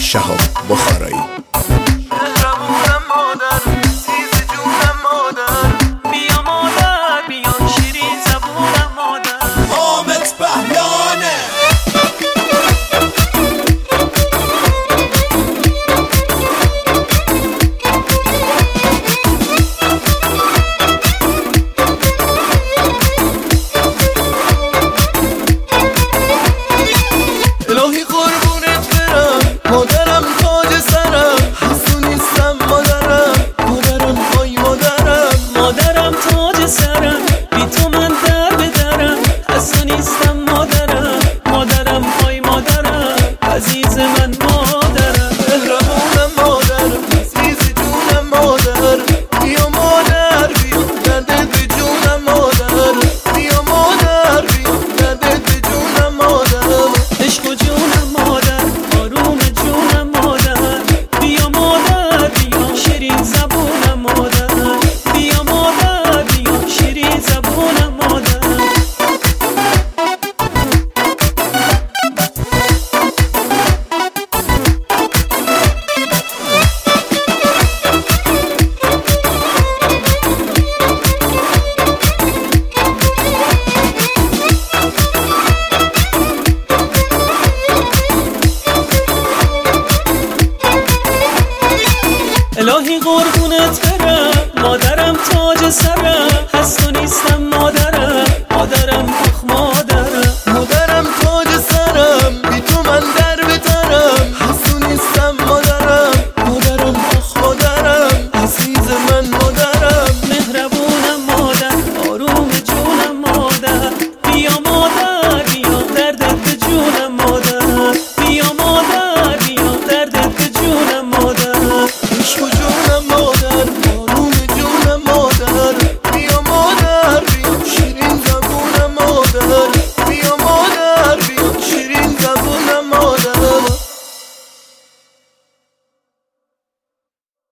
شهاب بخارایی. مهربونم مادر، عزیز جونم مادر، بیا مادر بیا شیرین زبونم مادر. حامد بهلانه الهی قربونت برم مادرم، تاج سرم، حسون نیستم مادرم، مادرم وای مادرم، مادرم تاج سرم، بی تو من در بدرم، حسون نیستم مادرم، مادرم وای مادرم، عزیز من مادرم. مهربونم مادر، عزیز جونم مادر، بیا مادر بیا دردت به جونم مادر، بیا مادر بیا دردت به جونم مادر. عشق و جونم مادر، آروم جونم مادر، بیا مادر بیا شیرین زبونم مادر، بیا مادر بیا شیرین زبونم مادر. الهی قربونت برم مادرم، تاج سرم،